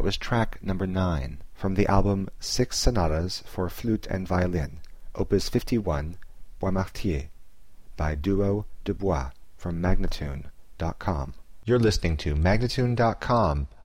That was track number 9 from the album Six Sonatas for Flute and Violin, Opus 51, Boismartier, by Duo de Bois from Magnatune.com. You're listening to Magnatune.com,